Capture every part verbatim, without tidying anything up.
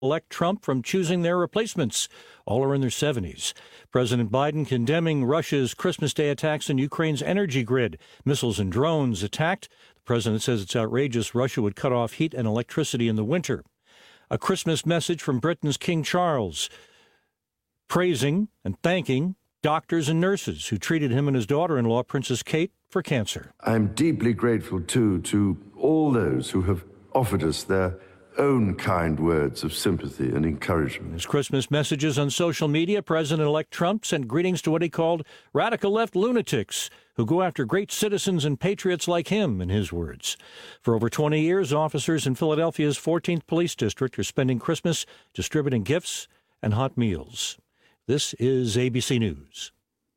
elect Trump from choosing their replacements. All are in their seventies. President Biden condemning Russia's Christmas Day attacks on Ukraine's energy grid. Missiles and drones attacked. The president says it's outrageous Russia would cut off heat and electricity in the winter. A Christmas message from Britain's King Charles, praising and thanking doctors and nurses who treated him and his daughter-in-law, Princess Kate, for cancer. I'm deeply grateful, too, to all those who have offered us their own kind words of sympathy and encouragement. In his Christmas messages on social media, President-elect Trump sent greetings to what he called radical left lunatics who go after great citizens and patriots like him, in his words. For over twenty years, officers in Philadelphia's fourteenth Police District are spending Christmas distributing gifts and hot meals. This is A B C News.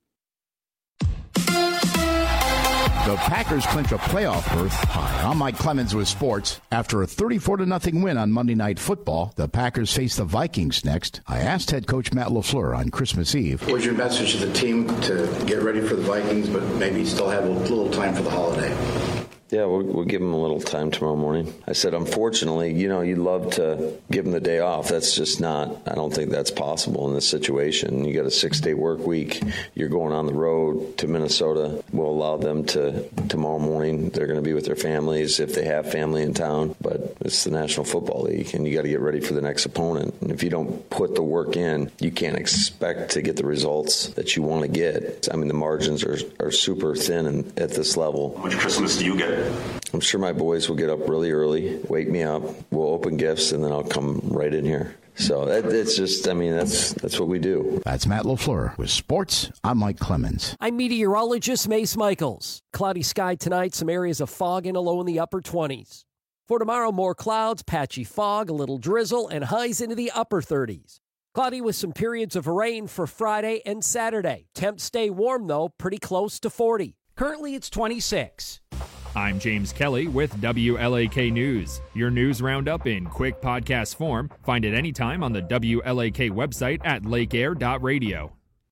The Packers clinch a playoff berth. Hi, I'm Mike Clemens with sports. After a thirty-four to nothing win on Monday Night Football, the Packers face the Vikings next. I asked head coach Matt LaFleur on Christmas Eve. What's your message to the team to get ready for the Vikings, but maybe still have a little time for the holiday? Yeah, we'll, we'll give them a little time tomorrow morning. I said, unfortunately, you know, you'd love to give them the day off. That's just not, I don't think that's possible in this situation. You got a six-day work week. You're going on the road to Minnesota. We'll allow them to, tomorrow morning, they're going to be with their families if they have family in town. But it's the National Football League, and you got to get ready for the next opponent. And if you don't put the work in, you can't expect to get the results that you want to get. I mean, the margins are, are super thin in, at this level. How much Christmas do you get? I'm sure my boys will get up really early, wake me up, we'll open gifts, and then I'll come right in here. So that, it's just, I mean, that's that's what we do. That's Matt LaFleur. With sports, I'm Mike Clemens. I'm meteorologist Mace Michaels. Cloudy sky tonight, some areas of fog and a low in the upper twenties. For tomorrow, more clouds, patchy fog, a little drizzle, and highs into the upper thirties. Cloudy with some periods of rain for Friday and Saturday. Temps stay warm, though, pretty close to forty. Currently, it's twenty-six. I'm James Kelly with W L A K News. Your news roundup in quick podcast form. Find it anytime on the W L A K website at lake air dot radio.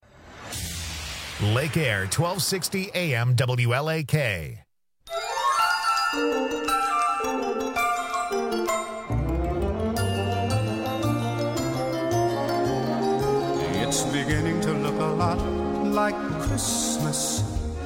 Lake Air, twelve sixty A M W L A K. It's beginning to look a lot like Christmas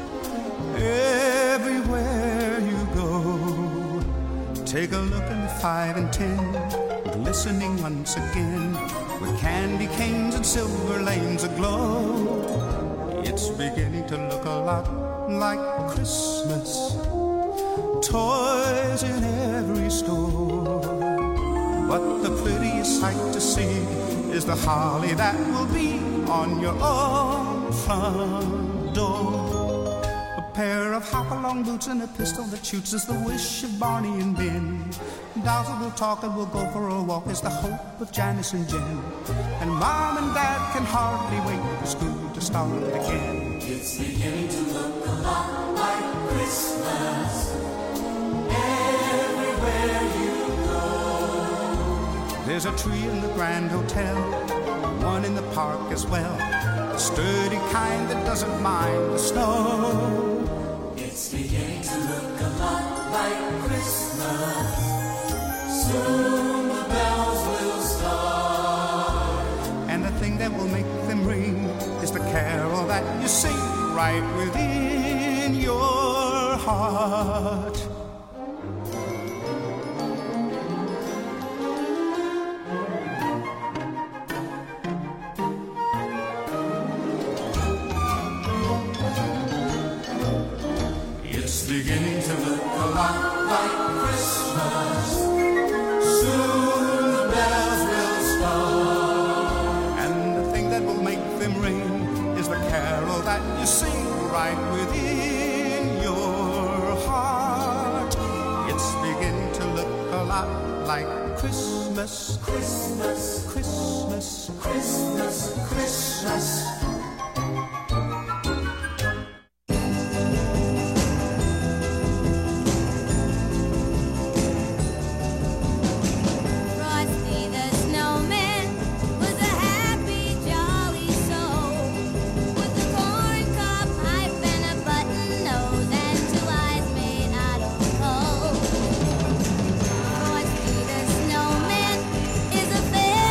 everywhere you go. Take a look in the five and ten, glistening once again, with candy canes and silver lanes aglow. It's beginning to look a lot like Christmas, toys in every store. But the prettiest sight to see is the holly that will be on your own front door. Pair of hop-along boots and a pistol that shoots is the wish of Barney and Ben. Dolls that will talk and will go for a walk is the hope of Janice and Jen. And Mom and Dad can hardly wait for school to start again. It's beginning to look a lot like Christmas everywhere you go. There's a tree in the Grand Hotel, one in the park as well, a sturdy kind that doesn't mind the snow. It's beginning to look a lot like Christmas. Soon the bells will start. And the thing that will make them ring is the carol that you sing right within your heart. Beginning to look a lot like Christmas. Soon the bells will start. And the thing that will make them ring is the carol that you sing right within your heart. It's beginning to look a lot like Christmas. Christmas, Christmas, Christmas, Christmas. Frosty the Snowman is a very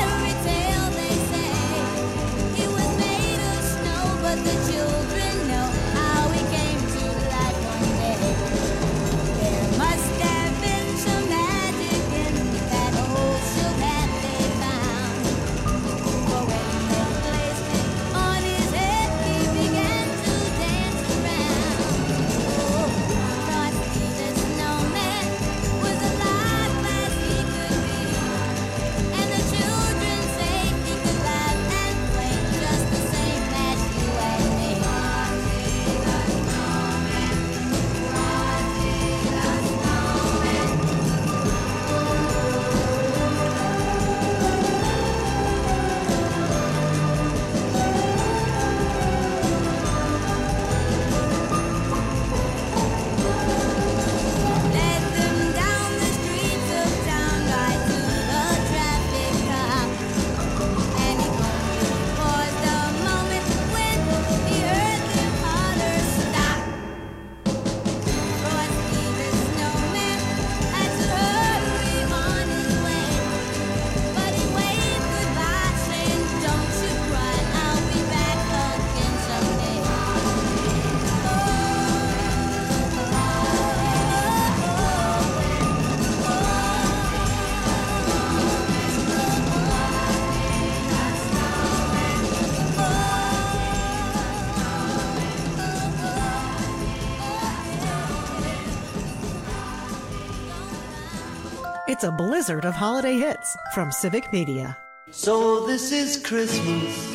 It's a blizzard of holiday hits from Civic Media. So this is Christmas,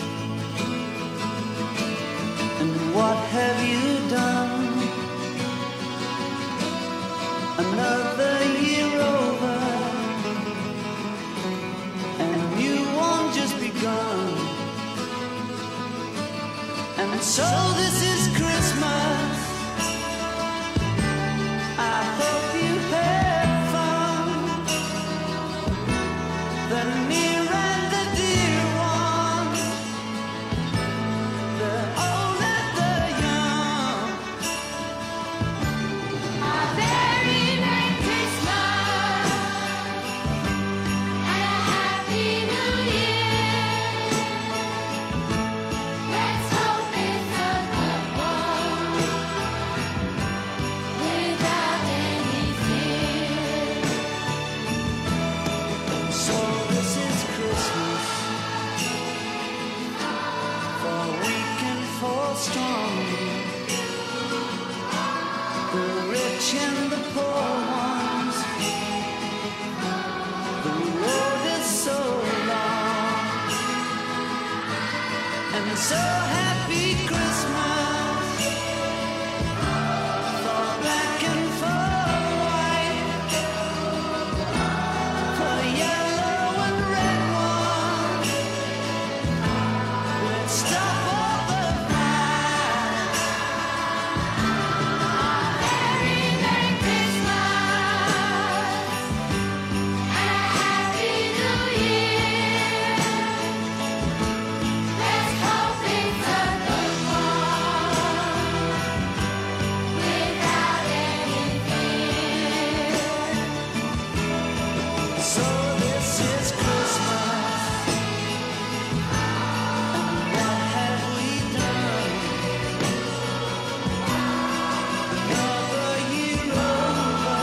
and what have you done? Another year over, and a new one just begun. And so this is Christmas. I hope you had fun. The near and the dear one, the old and the young. A very Merry Christmas and a Happy New Year. Let's hope it's a good one without any fear. So this is Christmas, for weak and for strong, the rich and the poor ones. The road is so long, and so happy Christmas for black and for white, for yellow and red ones. Let's stop all the fight. Very Merry Christmas and a Happy New Year. Let's hope it's a good one without any fear. So this is Christmas, and what have we done? Another year over,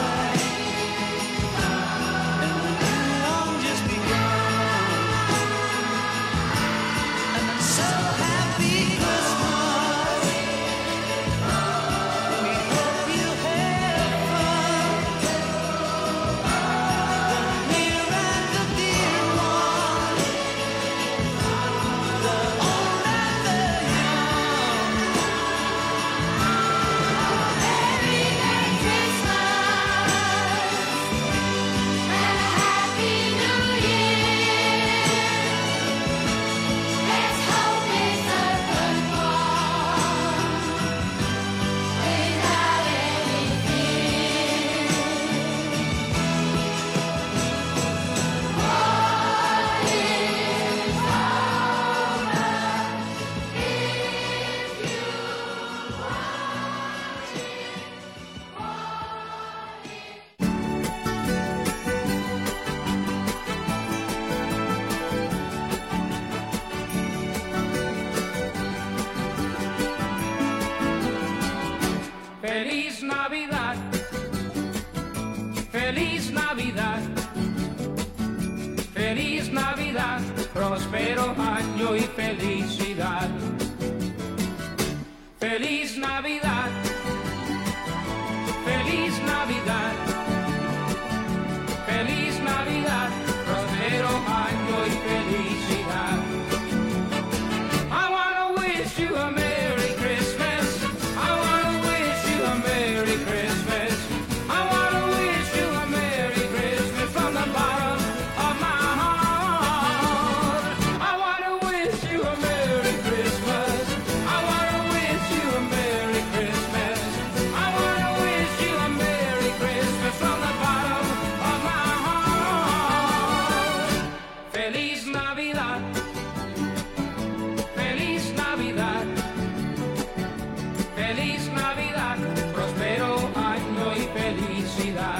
and a new one just begun. And I'm so happy Christmas. We hope you had fun. The near and the dear one, the old and the young. Very Merry Christmas and a Happy New Year. Let's hope it's a good one without any fear. What is Feliz Navidad, Feliz Navidad, Feliz Navidad, próspero año y felicidad. Feliz Navidad, Feliz Navidad, Feliz Navidad, próspero año y felicidad. I wanna wish you a Merry Christmas. I wanna wish you a Merry Christmas. I wanna wish you a Merry Christmas from the bottom of my heart. I wanna wish you a Merry Christmas. I wanna wish you a Merry Christmas. I wanna wish you a Merry Christmas from the bottom of my heart. Feliz Navidad. Feliz Navidad. Feliz Navidad, próspero año y felicidad.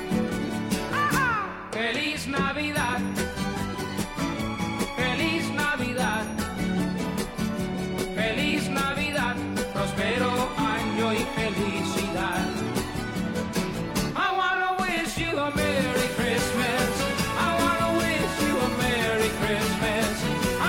Feliz Navidad, Feliz Navidad, Feliz Navidad, próspero año y felicidad. I wanna wish you a Merry Christmas. I wanna wish you a Merry Christmas.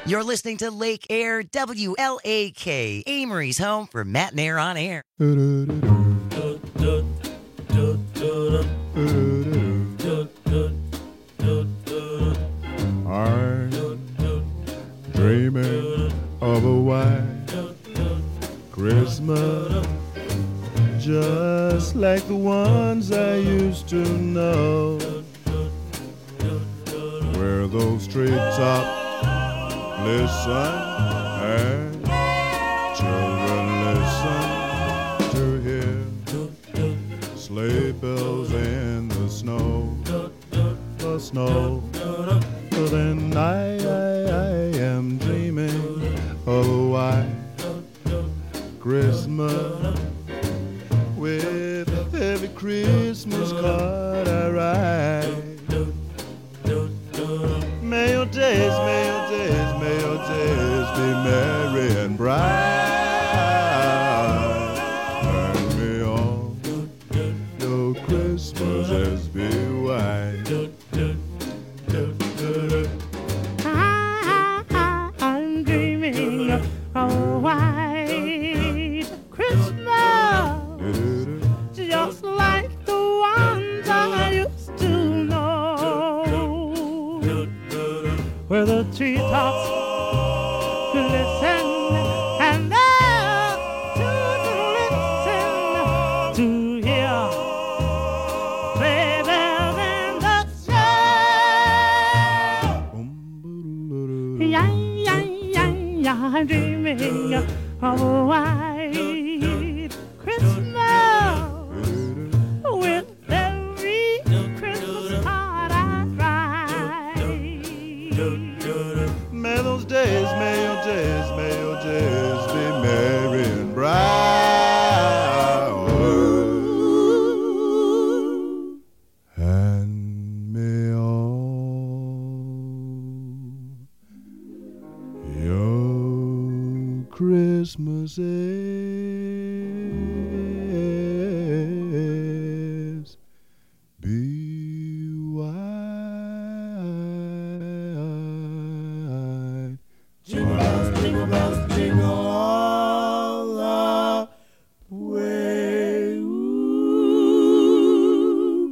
You're listening to Lake Air W L A K, Amory's home for Matt and Air on Air. I'm dreaming of a white Christmas, just like the ones I used to know, where those treetops listen and children listen to hear sleigh bells in the snow, the snow. But then I, I, I am dreaming of a white Christmas, with every Christmas card I write. May your days, may your days, may your days be merry and bright, and may all your Christmases be white. I'm dreaming of a white Christmas, just like the ones I used to know, where the treetops glisten and the children listen to hear sleigh bells in the snow. Yeah, yeah, yeah, yeah, I'm dreaming of a white Christmas, with every Christmas card I write. May those days, may your days, may your days be merry and bright, and may all your Christmases be white. Jingle bells, jingle bells, jingle all the way. Ooh.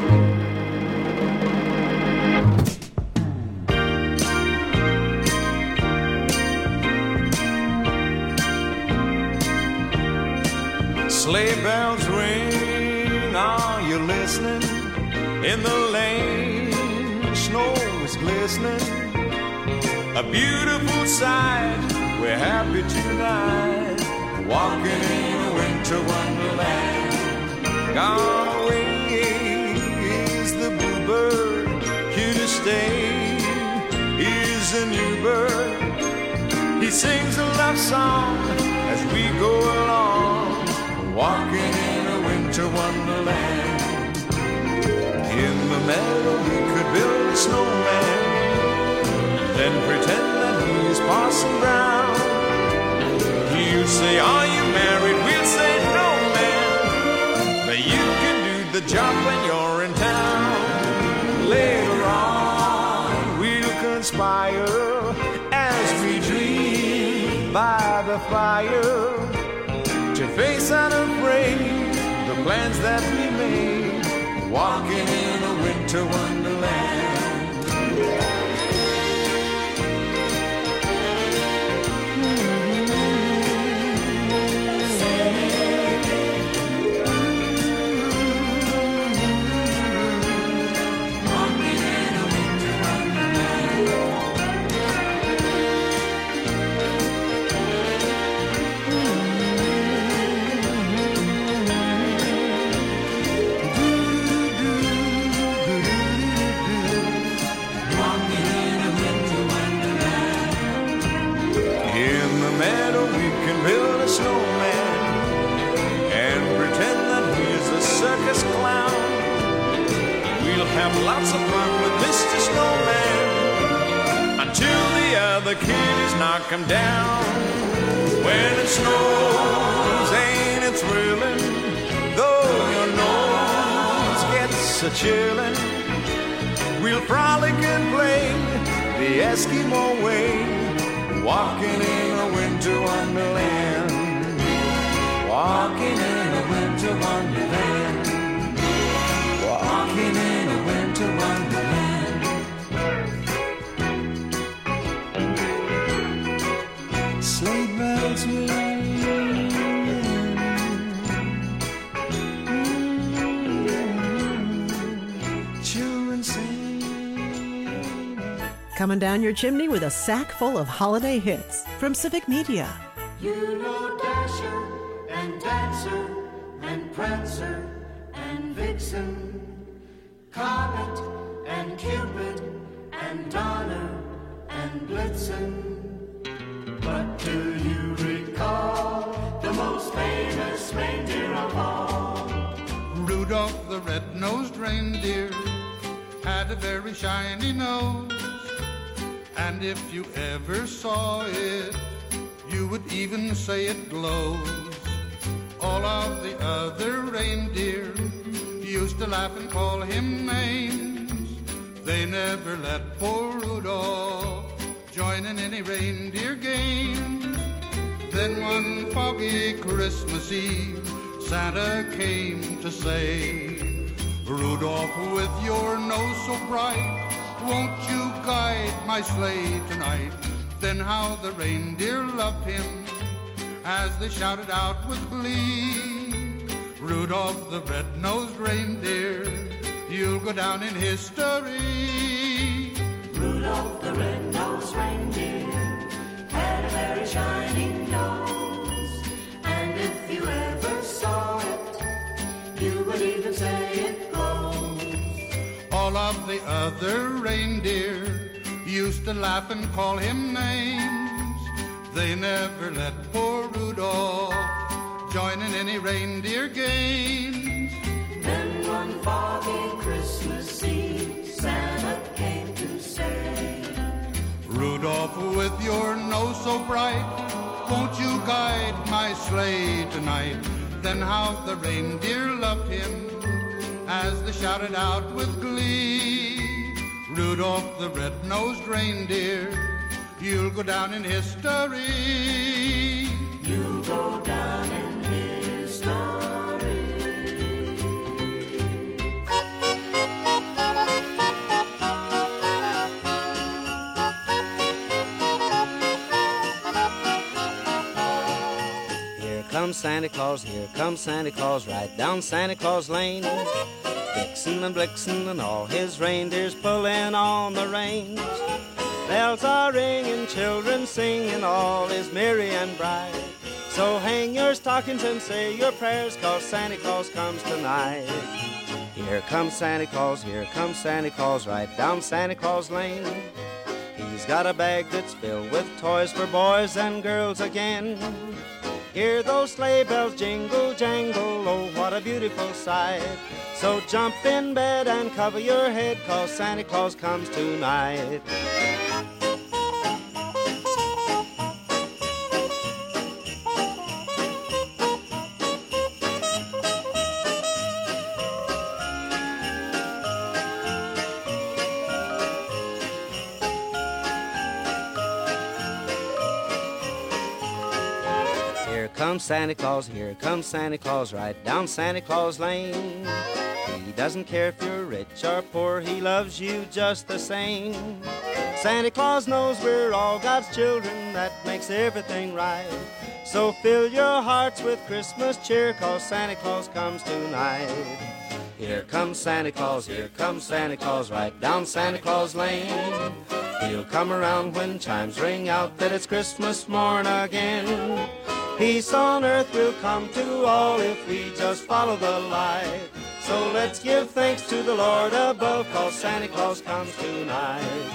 Sleigh bells ring, are you listening? In the lane, snow is glistening. A beautiful sight, we're happy tonight, walking in a winter wonderland. Gone away is the bluebird, here to stay is a new bird. He sings a love song as we go along, walking in a winter wonderland. In the meadow we could build a snowman, then pretend that he's Parson Brown. He'll say, are you married? We'll say, no, man, but you can do the job when you're in town. Later on we'll conspire as we dream by the fire, to face unafraid the plans that we made, walking in a winter wonderland. Have lots of fun with Mister Snowman, until the other kiddies knock him down. When it snows, ain't it thrilling, though your nose gets a chillin'. We'll frolic and play the Eskimo way, walking in a winter wonderland. Walking in a winter wonderland. Walking in a winter wonderland. Sleigh bells will ring. Children sing. Coming down your chimney with a sack full of holiday hits from Civic Media. You know Dasher and Dancer and Prancer and Vixen, Comet and Cupid and Donner and Blitzen. But do you recall the most famous reindeer of all? Rudolph the red-nosed reindeer had a very shiny nose, and if you ever saw it, you would even say it glows. All of the other reindeer used to laugh and call him names. They never let poor Rudolph join in any reindeer game. Then one foggy Christmas Eve, Santa came to say, Rudolph, with your nose so bright, won't you guide my sleigh tonight? Then how the reindeer loved him as they shouted out with glee, Rudolph the red-nosed reindeer, you'll go down in history. Rudolph the red-nosed reindeer had a very shining nose, and if you ever saw it, you would even say it glows. All of the other reindeer used to laugh and call him names. They never let poor Rudolph join in any reindeer games. Then one foggy Christmas Eve, Santa came to say, Rudolph, with your nose so bright, won't you guide my sleigh tonight? Then how the reindeer loved him as they shouted out with glee, Rudolph the red-nosed reindeer, you'll go down in history. You'll go down in history. Here comes Santa Claus, here comes Santa Claus, right down Santa Claus Lane. Vixen and Blixen and all his reindeers pulling on the reins. Bells are ringing, children singing, all is merry and bright. So hang your stockings and say your prayers, 'cause Santa Claus comes tonight. Here comes Santa Claus, here comes Santa Claus, right down Santa Claus Lane. He's got a bag that's filled with toys for boys and girls again. Hear those sleigh bells jingle, jangle, oh, what a beautiful sight. So jump in bed and cover your head, 'cause Santa Claus comes tonight. Here comes Santa Claus, here comes Santa Claus, right down Santa Claus Lane. He doesn't care if you're rich or poor, he loves you just the same. Santa Claus knows we're all God's children, that makes everything right. So fill your hearts with Christmas cheer, 'cause Santa Claus comes tonight. Here comes Santa Claus, here comes Santa Claus, right down Santa Claus Lane. He'll come around when chimes ring out that it's Christmas morn again. Peace on earth will come to all if we just follow the light. So let's give thanks to the Lord above, 'cause Santa Claus comes tonight.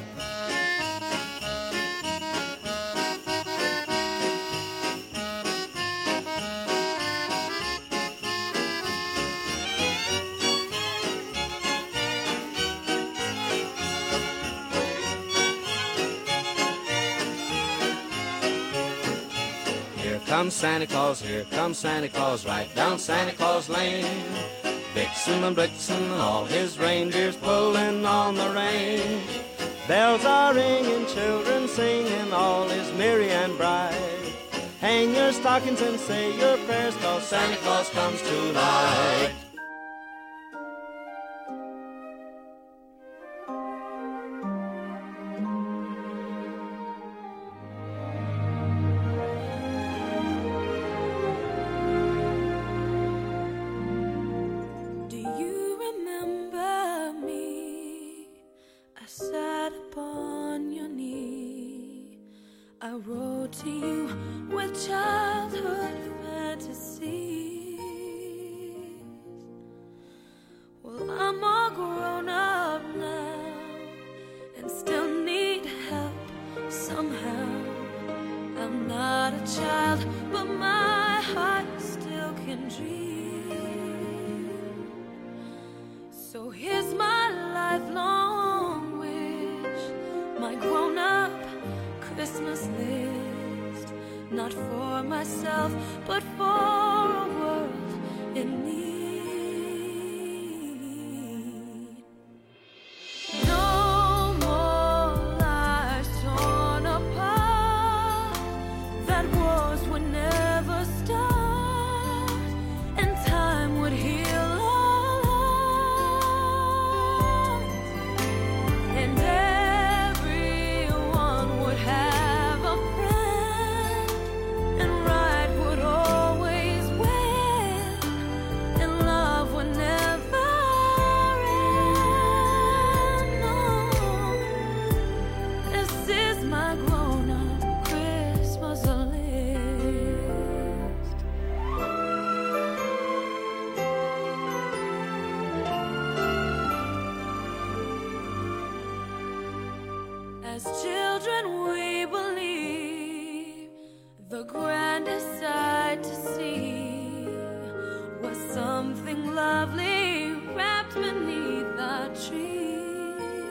Here comes Santa Claus, here comes Santa Claus, right down Santa Claus Lane. Vixen and Blixen and all his reindeers pulling on the reins. Bells are ringing, children singing, all is merry and bright. Hang your stockings and say your prayers, 'cause Santa Claus comes tonight. Do you remember me? I sat upon your knee. I wrote to you with childhood fantasies. Well, I'm all grown up now and still need help somehow. I'm not a child, but my heart still can dream. So here's my lifelong wish, my grown-up Christmas list, not for myself, but for a world in need. No more lives torn apart, that wars would never start, and time would heal all harm, and everyone would have a friend, and right would always win, and love would never end. No, this is my grown-up Christmas list. As children we believe the grandest sight to see was something lovely wrapped beneath a tree.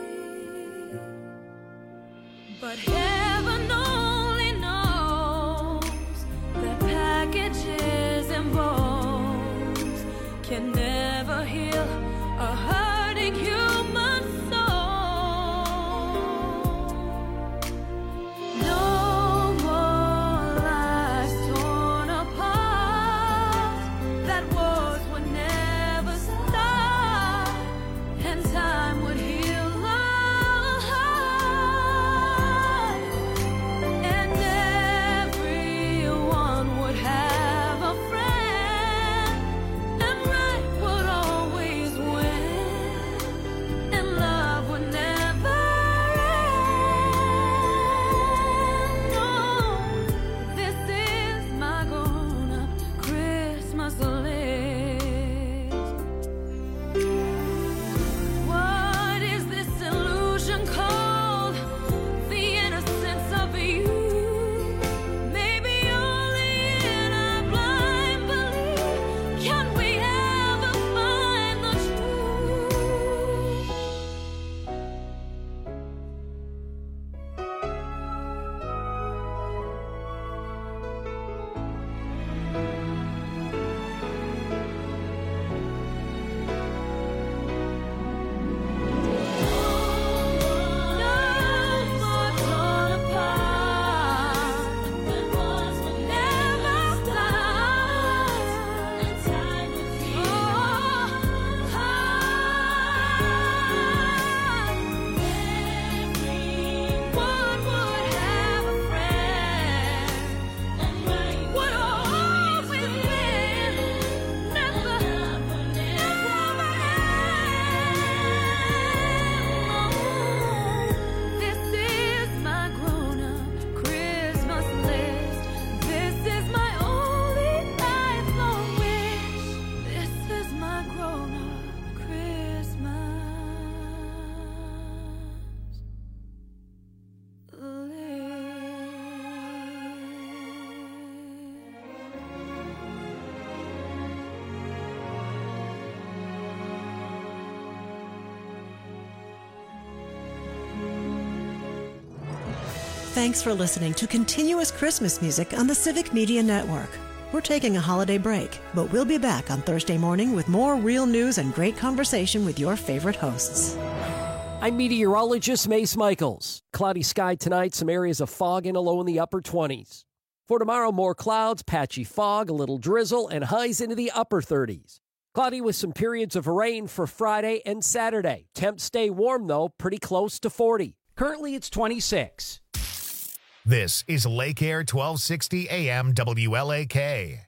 But heaven only knows that packages and bones can never heal a hurting human soul. No more lives torn apart, that wars would never start, and time would heal all hearts, and everyone would have a friend, and right would always win, and love would never end. No, this is my grown-up Christmas list. What is this illusion called? The innocence of you. Maybe only in our blind belief can we ever find the truth. This is my grown-up Christmas list. This is my only lifelong wish. This is my grown-up Christmas list. Thanks for listening to Continuous Christmas Music on the Civic Media Network. We're taking a holiday break, but we'll be back on Thursday morning with more real news and great conversation with your favorite hosts. I'm meteorologist Mace Michaels. Cloudy sky tonight, some areas of fog and a low in the upper twenties. For tomorrow, more clouds, patchy fog, a little drizzle, and highs into the upper thirties. Cloudy with some periods of rain for Friday and Saturday. Temps stay warm, though, pretty close to forty. Currently, it's twenty-six. This is Lake Air twelve sixty A M W L A K.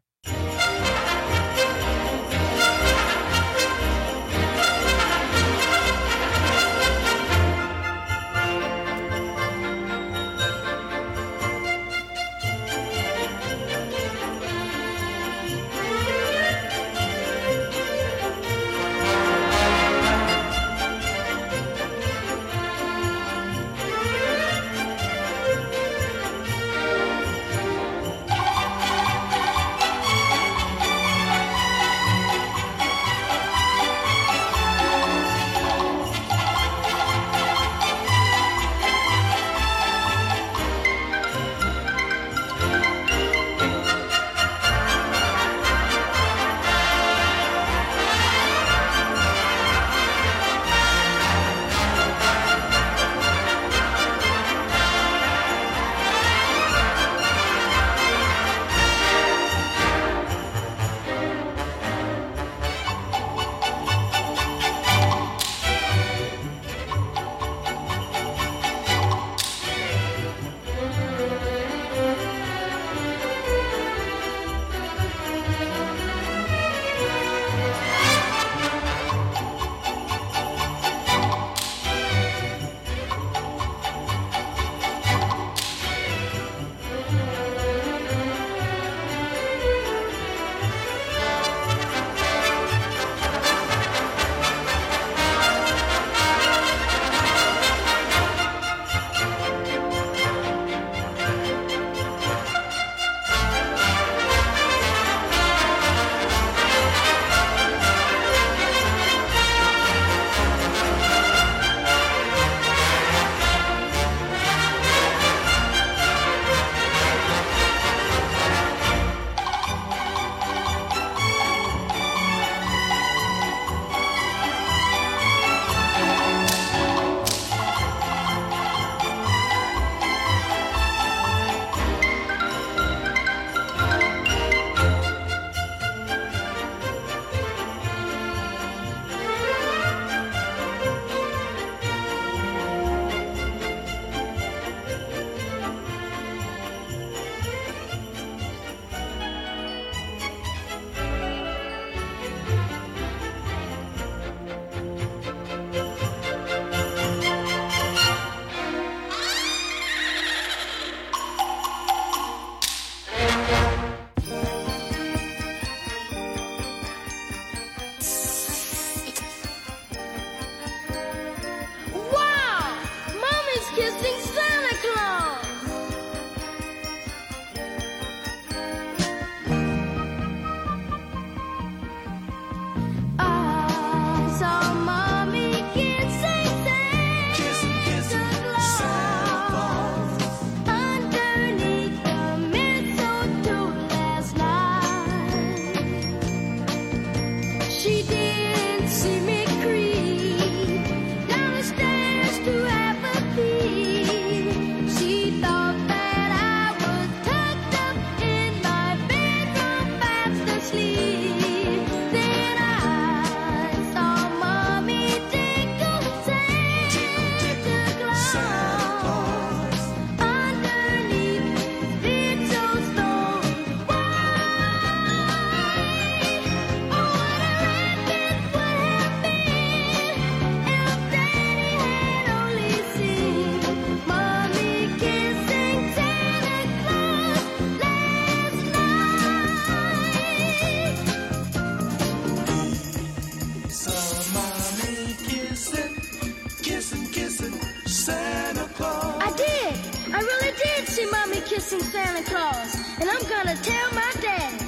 kissing Santa Claus, and I'm gonna tell my daddy.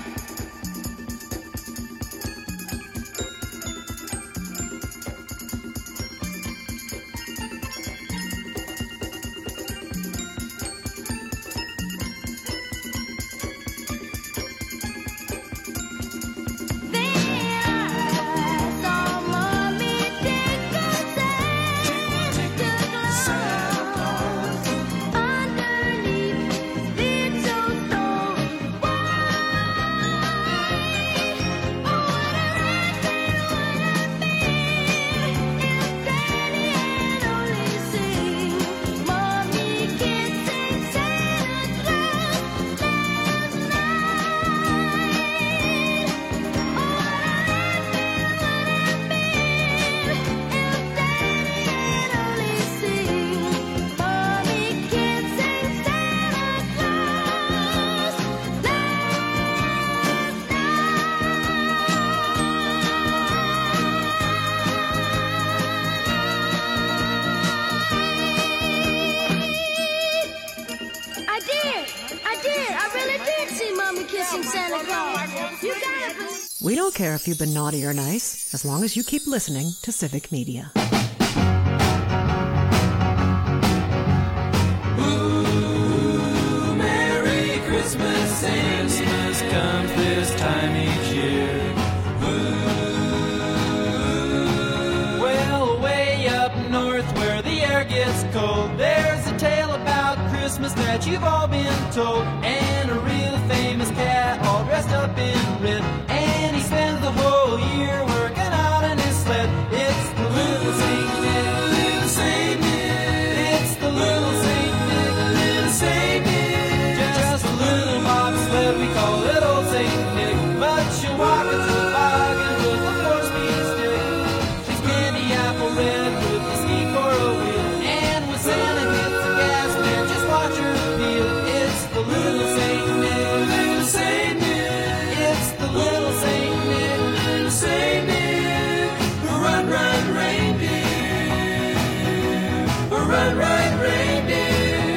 Then I saw Mommy take a We don't care if you've been naughty or nice, as long as you keep listening to Civic Media. Ooh, Merry Christmas, Christmas comes this time each year. Ooh, well, way up north where the air gets cold, there's a tale about Christmas that you've all been told, and a real famous cat all dressed up in red, and he spends the whole year working out on his sled. It's the little Saint Nick, little Saint Nick. It's the little Saint Nick, little Saint Nick. Just a little bobsled, we call it old Saint Nick, but she'll walk into the bargain with a four-speed stick. She's candy apple red with a ski for a wheel, and when Santa hits the gas, man, just watch her peel. It's the little Saint Nick, little Saint Nick. It's the little Saint Nick, little Saint Nick. Run, run, reindeer. Run, run, reindeer.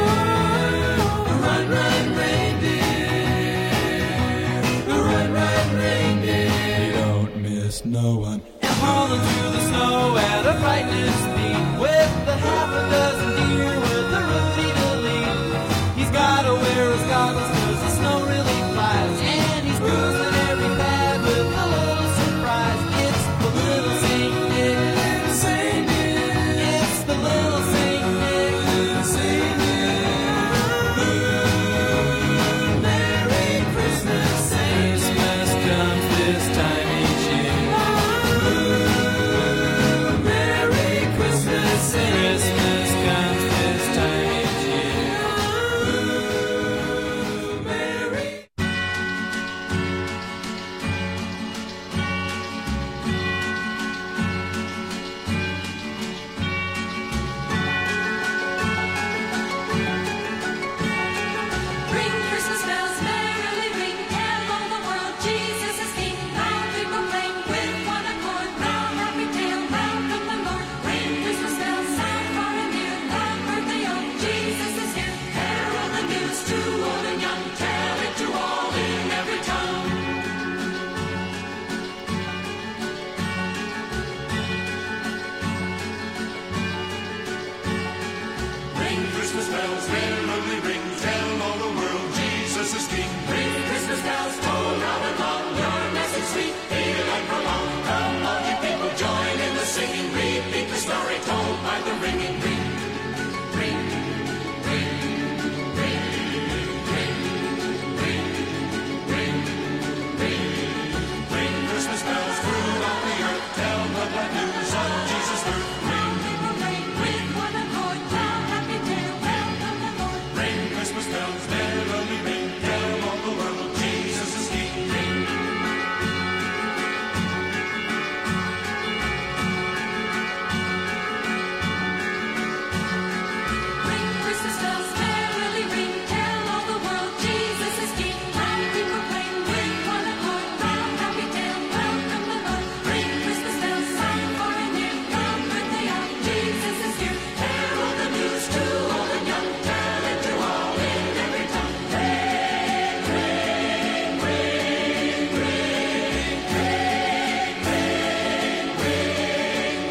Run, run, reindeer. Run, run, reindeer. You don't miss no one. And hauling through the snow at a frightening speed, with a half a dozen deer with a Rudy to lead. He's gotta wear his goggles 'cause the snow really flies, and he's cruising every pad with a little surprise. It's the little Saint Nick, little Saint Nick. It's the little Saint Nick, little Saint Nick. Ooh, Merry Christmas, Christmas comes this time each year. Ooh, Merry Christmas, Christmas comes this time each year. Ooh, Merry. Ring Christmas bells, merrily ring, tell all the world Jesus is King. Loud we proclaim with one accord, loud happy tale, welcome the Lord. Ring Christmas bells, sound far and near, loud birthday on Jesus is here. Herald the news to old and young, tell it to all in every tongue. Ring Christmas bells, merrily ring, tell all the world Jesus is King. Ring Christmas bells, toll loud and long, your message sweet, hear and prolong. Come all you people, join in the singing, repeat the story told by the ringing ring. Ring, ring, ring, ring, ring, ring, ring. Ring Christmas bells throughout the earth, tell the glad news of Jesus' birth. Ring, With one accord, loud happy tale, welcome the Lord. ring Christmas bells, merrily ring, tell all the world Jesus is King. Ring. Ring Christmas bells, merrily ring, tell all the world Jesus is King. Loud we proclaim with one accord, loud happy tale, welcome the Lord. Ring Christmas bells, sound far and near, loud birthday on Jesus is here. Herald the news to old and young, tell it to all in every tongue. Ring, ring, ring, ring, ring, ring, ring,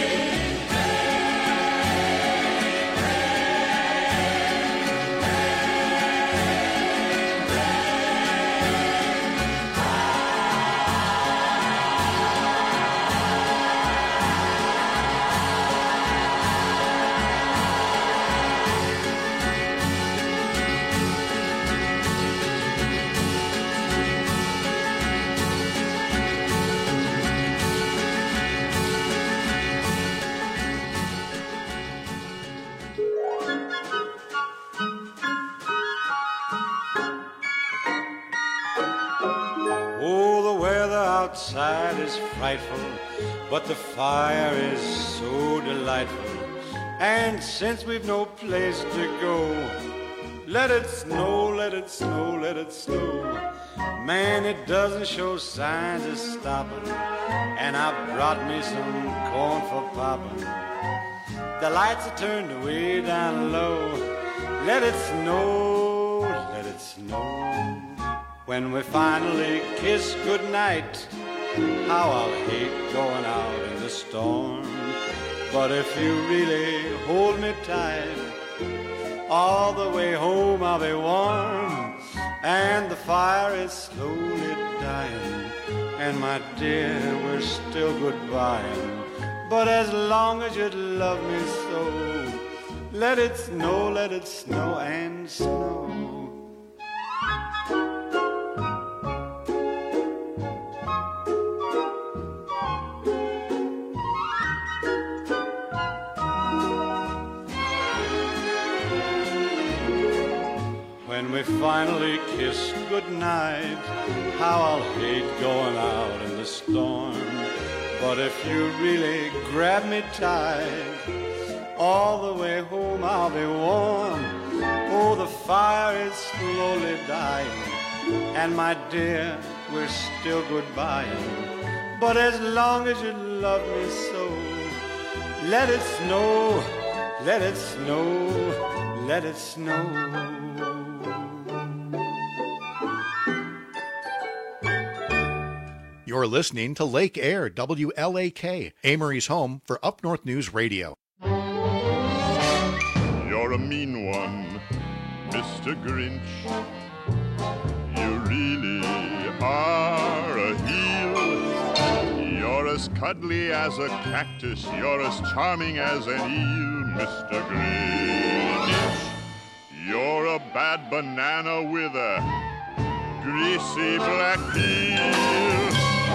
Oh, the weather outside is frightful, but the fire is so delightful. And since we've no place to go, let it snow, let it snow, let it snow. Man, it doesn't show signs of stopping, and I brought me some corn for popping. The lights are turned way down low. Let it snow, let it snow. When we finally kiss goodnight, how I'll hate going out in the storm. But if you really hold me tight, all the way home I'll be warm. And the fire is slowly dying, and my dear, we're still goodbying. But as long as you love me so, let it snow, let it snow and snow. When we finally kiss goodnight, how I'll hate going out in the storm. But if you really grab me tight, all the way home I'll be warm. Oh, the fire is slowly dying, and my dear, we're still goodbying. But as long as you love me so, let it snow, let it snow, let it snow. You're listening to Lake Air, W L A K, Amory's home for Up North News Radio. You're a mean one, Mister Grinch. You really are a heel. You're as cuddly as a cactus. You're as charming as an eel, Mister Grinch. You're a bad banana with a greasy black peel.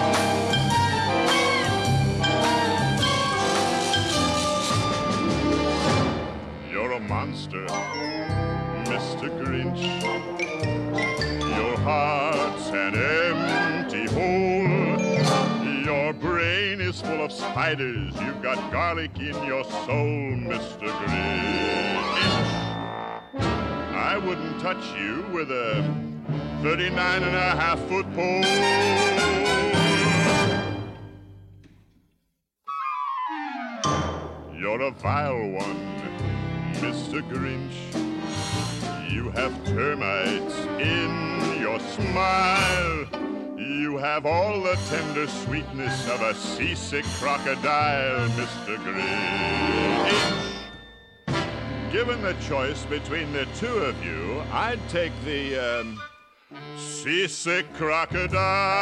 You're a monster, Mister Grinch. Your heart's an empty hole. Your brain is full of spiders. You've got garlic in your soul, Mister Grinch. I wouldn't touch you with a thirty-nine and a half foot pole. You're a vile one, Mister Grinch. You have termites in your smile. You have all the tender sweetness of a seasick crocodile, Mister Grinch. Given the choice between the two of you, I'd take the um, seasick crocodile.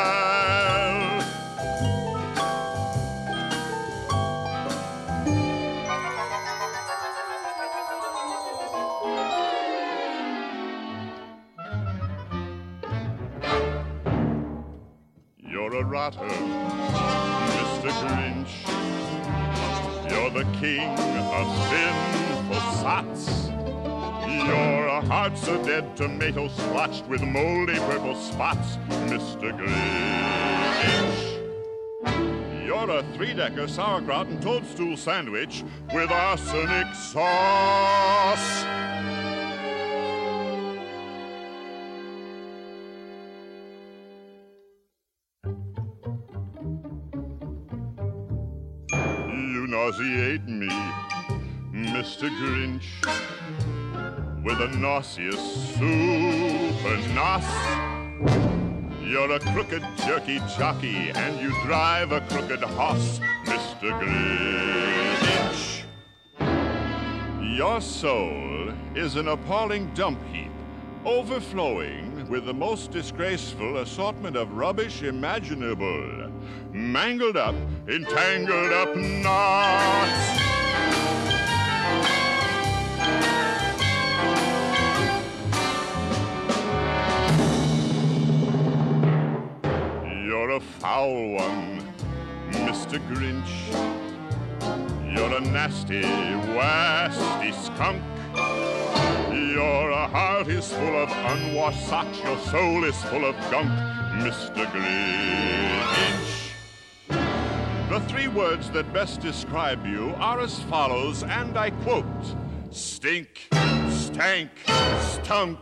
You're a rotter, Mister Grinch. You're the king of sinful sots. You're a heart so dead tomato splotched with moldy purple spots, Mister Grinch. You're a three-decker sauerkraut and toadstool sandwich with arsenic sauce. You nauseate me, Mister Grinch, with a nauseous super nos. You're a crooked jerky jockey and you drive a crooked hoss, Mister Grinch. Your soul is an appalling dump heap, overflowing with the most disgraceful assortment of rubbish imaginable, mangled up in tangled up knots. You're a foul one, Mister Grinch. You're a nasty, wasty skunk. Your heart is full of unwashed socks. Your soul is full of gunk, Mister Grinch. The three words that best describe you are as follows, and I quote: stink, stank, stunk.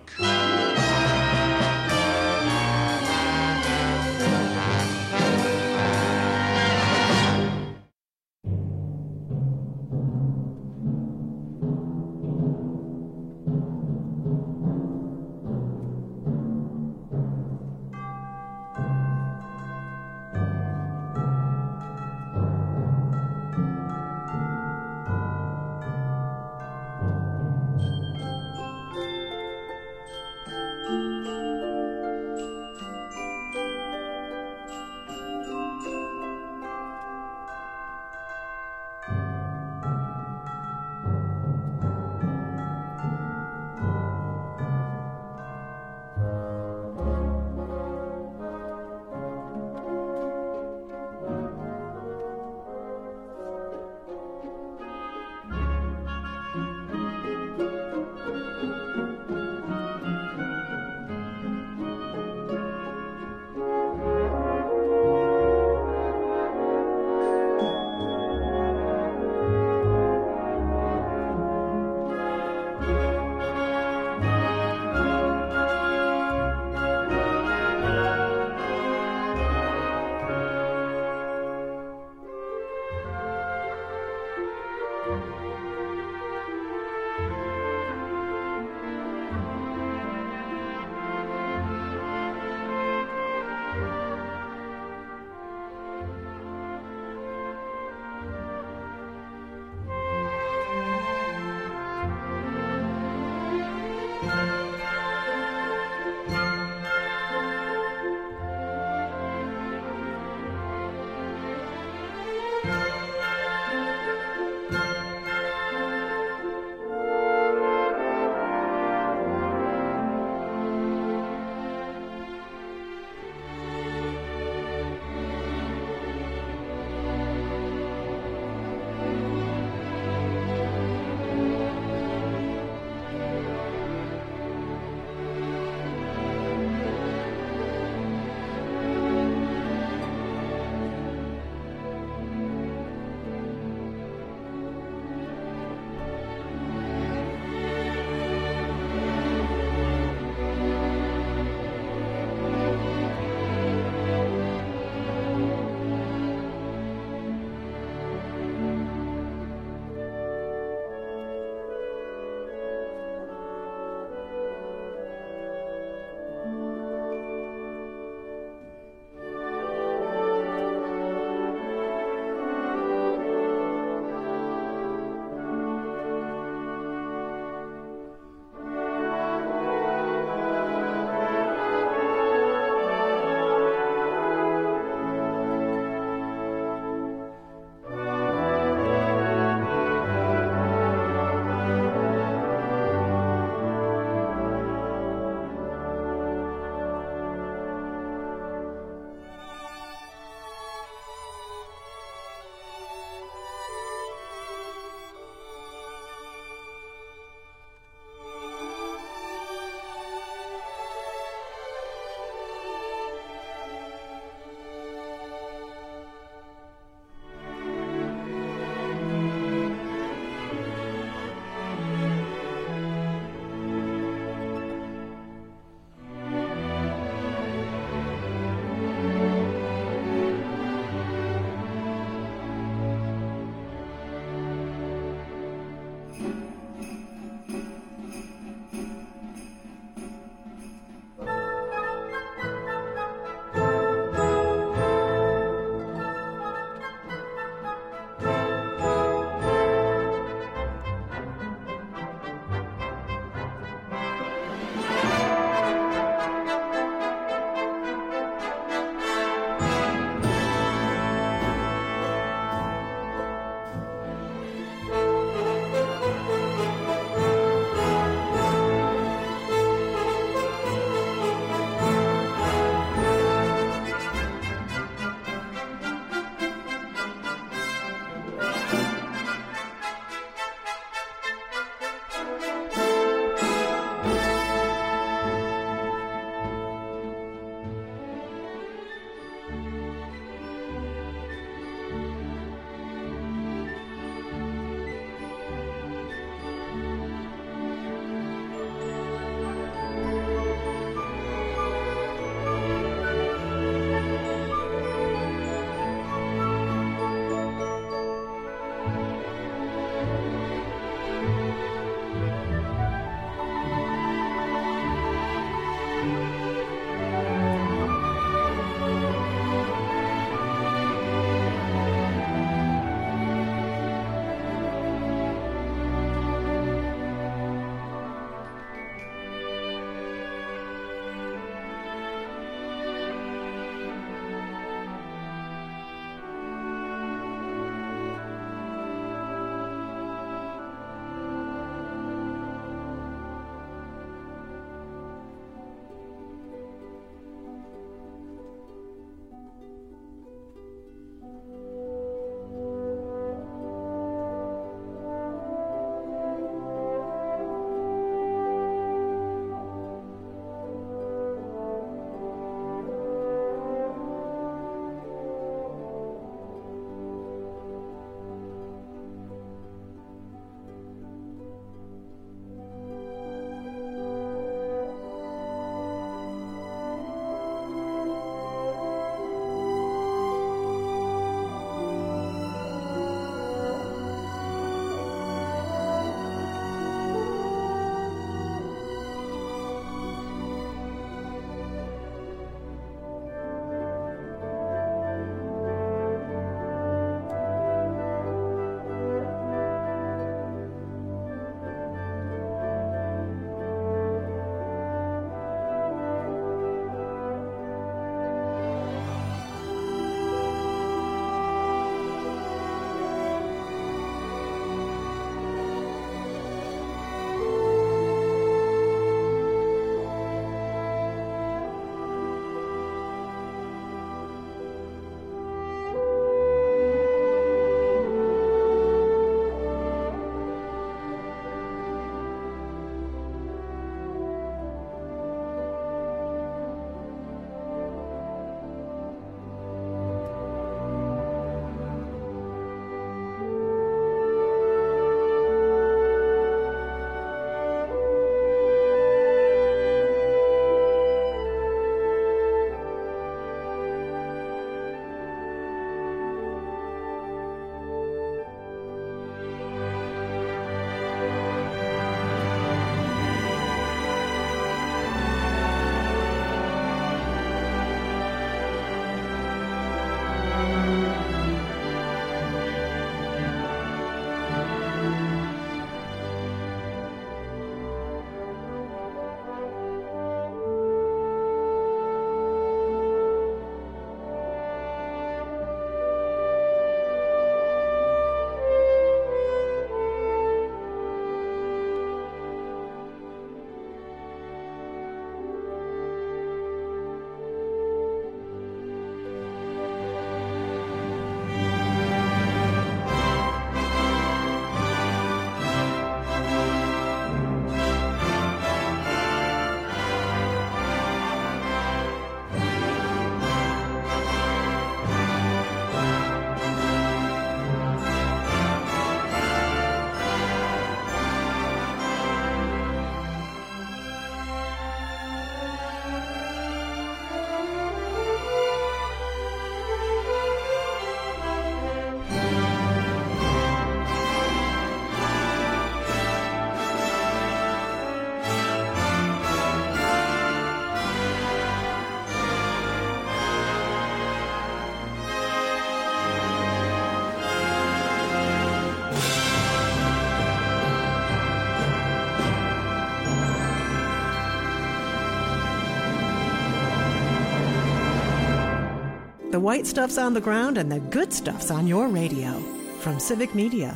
The white stuff's on the ground and the good stuff's on your radio. From Civic Media.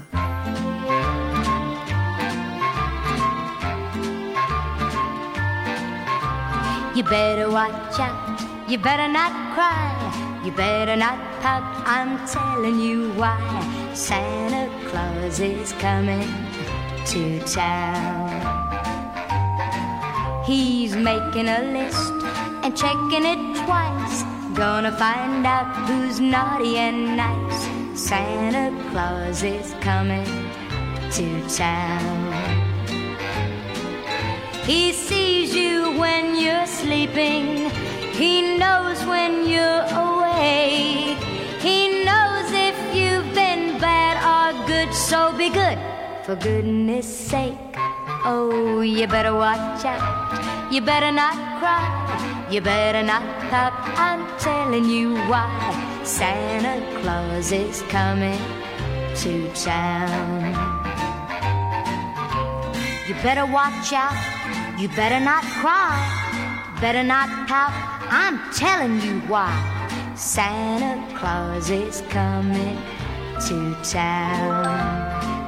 You better watch out, you better not cry, you better not pout, I'm telling you why. Santa Claus is coming to town. He's making a list and checking it twice, gonna find out who's naughty and nice. Santa Claus is coming to town. He sees you when you're sleeping. He knows when you're awake. He knows if you've been bad or good, so be good, for goodness sake. Oh, you better watch out. You better not cry. You better not pout. I'm telling you why. Santa Claus is coming to town. You better watch out. You better not cry, better not pout, I'm telling you why. Santa Claus is coming to town.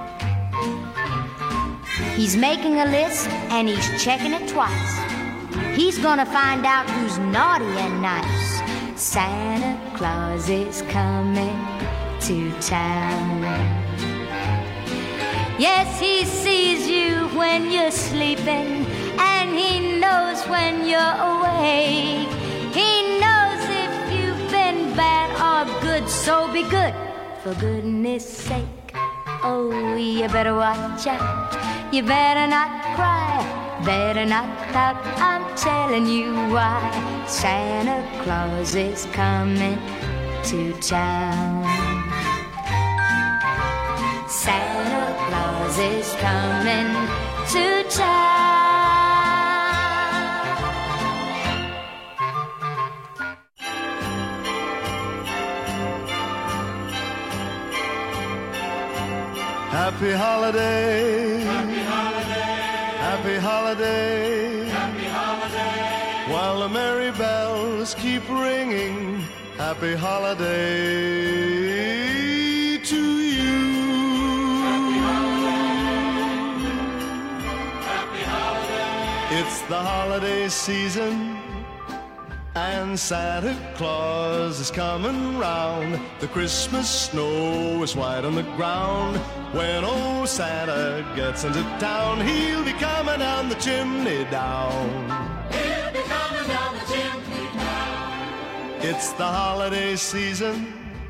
He's making a list and he's checking it twice. He's gonna find out who's naughty and nice. Santa Claus is coming to town. Yes, he sees you when you're sleeping, and he knows when you're awake. He knows if you've been bad or good, so be good, for goodness sake. Oh, you better watch out. You better not cry, better not pout. I'm telling you why. Santa Claus is coming to town. Santa Claus is coming to town. Happy holiday. Happy holiday. Happy holiday. Happy holiday. While the merry bells keep ringing. Happy holiday to you. Happy holiday. Happy holiday. It's the holiday season, and Santa Claus is coming round. The Christmas snow is white on the ground. When old Santa gets into town, he'll be coming down the chimney down. He'll be coming down the chimney down. It's the holiday season,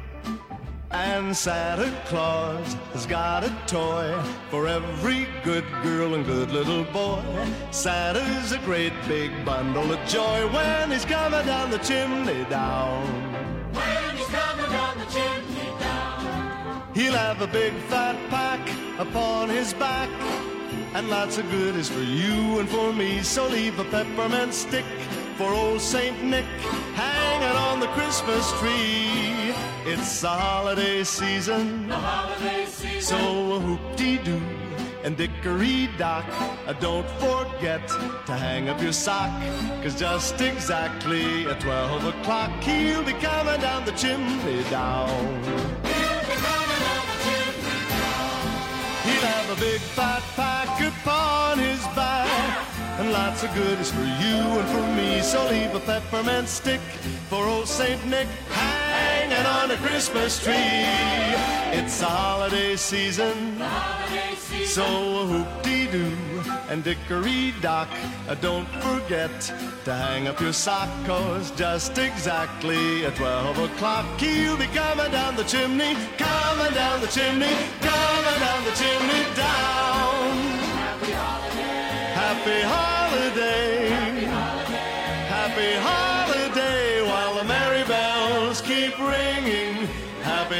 and Santa Claus has got a toy for every good girl and good little boy. Santa's a great big bundle of joy when he's coming down the chimney down. When he's coming down the chimney down. He'll have a big fat pack upon his back, and lots of goodies for you and for me. So leave a peppermint stick for old Saint Nick hanging on the Christmas tree. It's the holiday season, the holiday season. So whoop-dee-doo and dickory-dock, uh, don't forget to hang up your sock, 'cause just exactly at twelve o'clock he'll be coming down the chimney down. He'll be coming down the chimney down. He'll have a big fat pack upon his back, and lots of goodies for you and for me. So leave a peppermint stick for old Saint Nick hanging on a Christmas tree. It's the holiday season, the holiday season. So whoop-dee-doo and dickory-dock, uh, don't forget to hang up your sock, 'cause just exactly at twelve o'clock he'll be coming down the chimney, coming down the chimney, coming down the chimney down. Happy holiday. Happy holiday. Happy holiday. Happy holiday while the merry bells keep ringing. Happy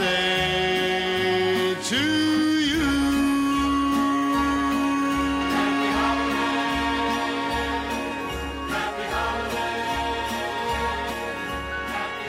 holiday to you. Happy holiday. Happy holiday. Happy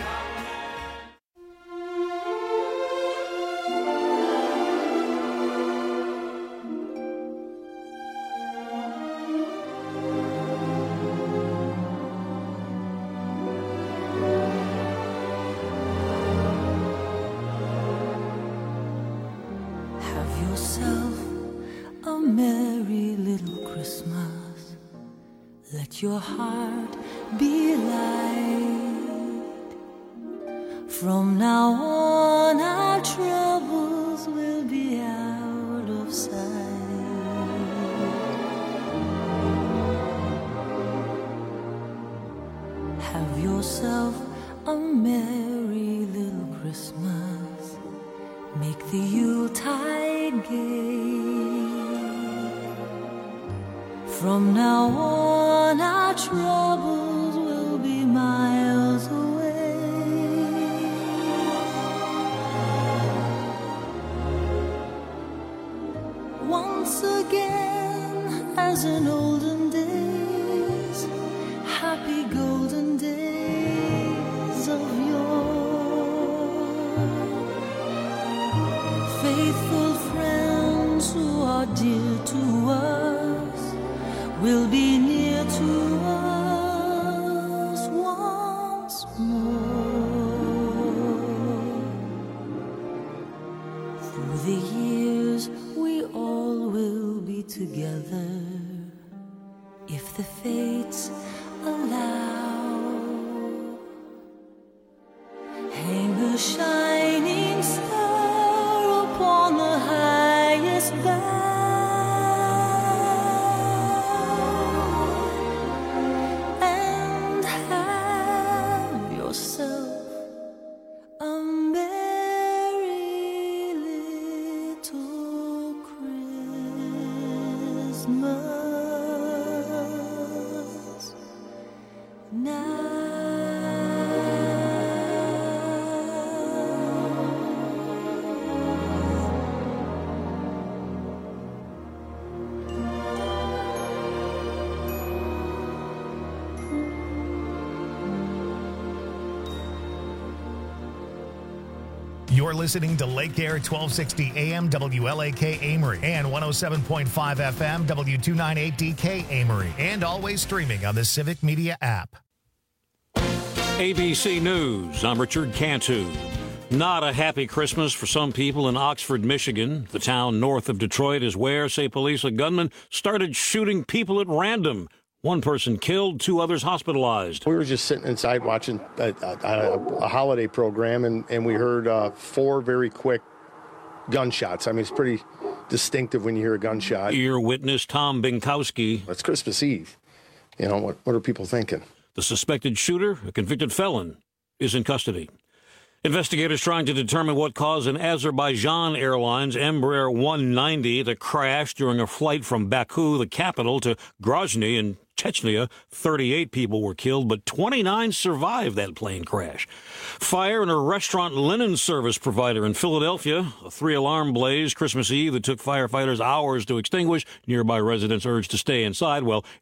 yourself a merry little Christmas. Let your heart be light. From now on our troubles will be out of sight. Have yourself a merry little Christmas. Make the Yuletide gay. From now on our troubles will be miles away. Once again, as in olden days, happy golden days of yore. Faithful friends who are dear to us will be near to us once more. Through the years we all will be together, if the fates allow. Hang a shining star upon the highest bough, and have yourself a merry little Christmas now. You're listening to Lake Air twelve sixty A M W L A K Amory and one oh seven point five F M W two ninety-eight D K Amory, and always streaming on the Civic Media app. A B C News, I'm Richard Cantu. Not a happy Christmas for some people in Oxford, Michigan. The town north of Detroit is where, say police, a gunman started shooting people at random. One person killed, two others hospitalized. We were just sitting inside watching a, a, a holiday program, and, and we heard uh, four very quick gunshots. I mean, it's pretty distinctive when you hear a gunshot. Ear witness Tom Binkowski. It's Christmas Eve. You know, what, what are people thinking? The suspected shooter, a convicted felon, is in custody. Investigators trying to determine what caused an Azerbaijan Airlines Embraer one ninety to crash during a flight from Baku, the capital, to Grozny in Chechnya. thirty-eight people were killed, but twenty-nine survived that plane crash. Fire in a restaurant linen service provider in Philadelphia. A three-alarm blaze Christmas Eve that took firefighters hours to extinguish. Nearby residents urged to stay inside. Well,